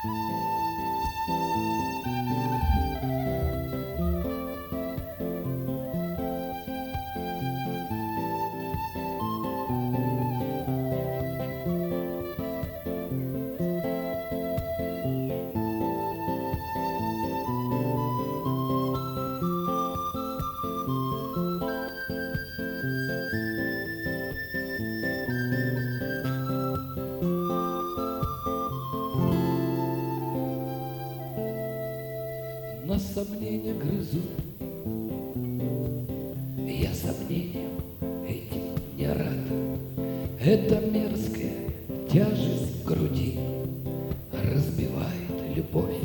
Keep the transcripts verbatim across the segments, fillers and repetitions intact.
На сомнения грызу, я сомнением этим не рад. Эта мерзкая тяжесть в груди разбивает любовь.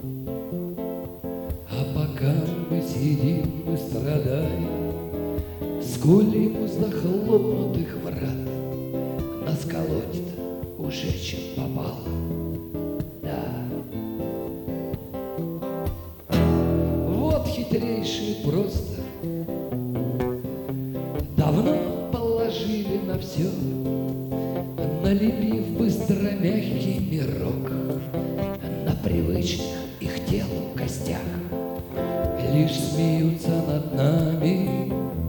А пока мы сидим и страдаем, скулим у захлопнутых врат, нас колотит уже чем попало. Хитрейшие просто давно положили на все, налепив быстро мягкий мирок на привычных их телу костях. Лишь смеются над нами,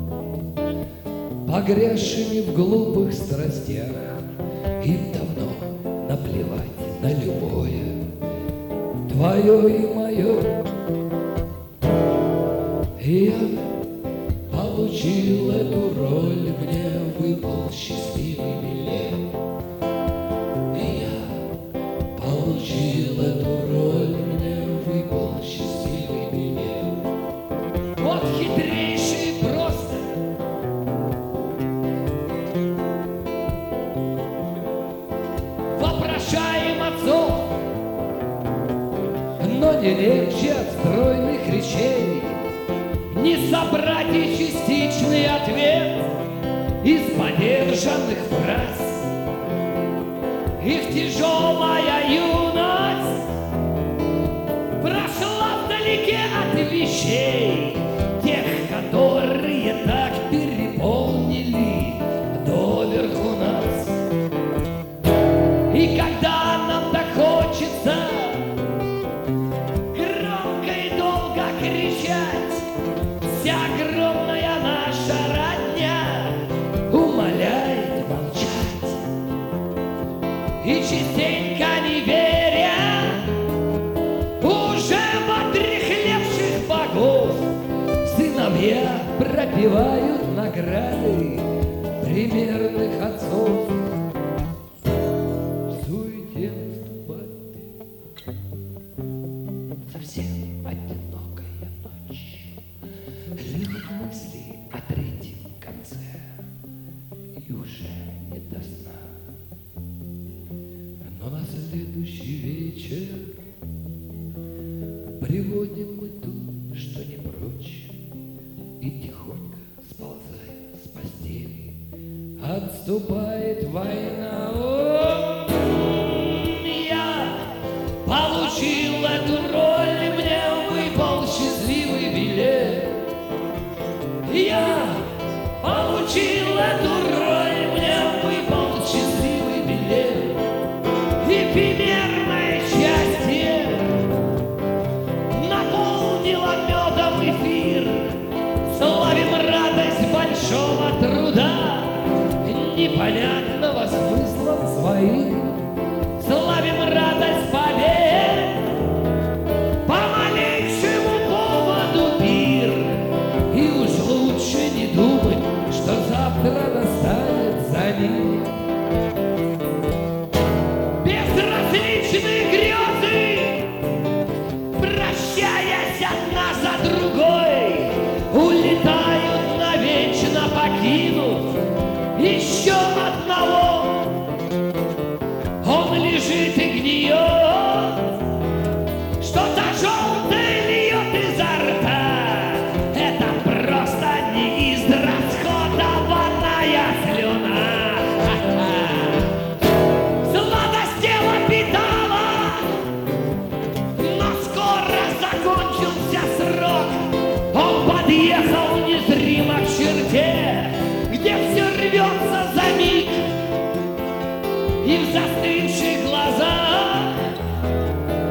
погрязшими в глупых страстях. Им давно наплевать на любое твое и мое. И я получил эту роль, мне выпал счастливый билет. И я получил эту роль, мне выпал счастливый билет. Вот хитрейший просто вопрошаем отцов, но не легче от стройных речей не собрать и частичный ответ из подержанных фраз. Их тяжелая юность прошла вдалеке от вещей, тех, которые так переполнили доверху нас. И когда нам так хочется громко и долго кричать, вся огромная наша родня умоляет молчать. И частенько не веря уже в отряхлевших богов, сыновья пропивают награды примерных отцов. В суете наступает совсем одинокая ночь. Льют мысли о третьем конце, и уже не до сна. Но на следующий вечер приводим мы ту, что не прочь, и тихонько сползая с постели, отступает война. О, я получил эту роль, мне выпал счастливый билет. Я получил эту роль, мне выпал счастливый билет. Эфемерное счастье наполнило медом эфир. Славим радость большого труда, непонятного смыслом своим. Славим радость побед, по малейшему поводу пир. И уж лучше не думать, что завтра настанет за ним. Безразличные грезы, прощаясь одна за другой, улетают навечно, покинув еще одного. Он лежит и гниет, что-то желтое льет изо рта. Это просто неизрасходованная слюна. Сладость тела питала, но скоро закончился срок. Он подъехал незримо к черте, где все рвется за миг, и в застывших глазах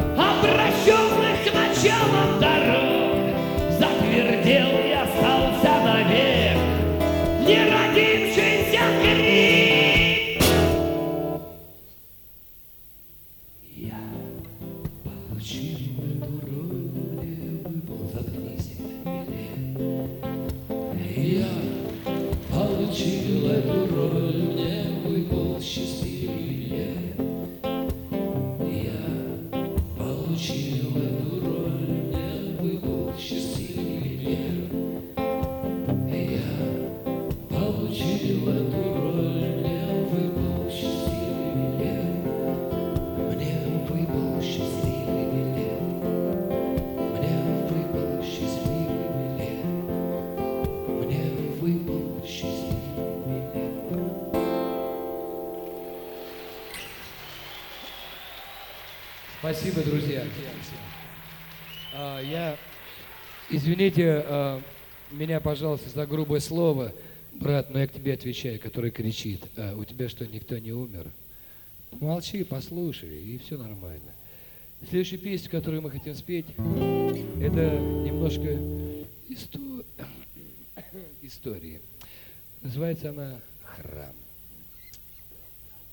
Получил эту роль, мне выпал, заткнись, билет. Я получил эту роль, мне выпал счастливый билет. Я получил эту роль, мне выпал счастливый билет. Я получил эту роль, мне выпал счастливый билет. Мне выпал счастливый билет. Мне выпал счастливый билет. Мне выпал счастливый билет. Спасибо, друзья. А, я, извините а, меня, пожалуйста, за грубое слово, брат, но я к тебе отвечаю, который кричит. А, у тебя что, никто не умер? Молчи, послушай, и все нормально. Следующая песня, которую мы хотим спеть, это немножко исто... истории. Называется она «Храм».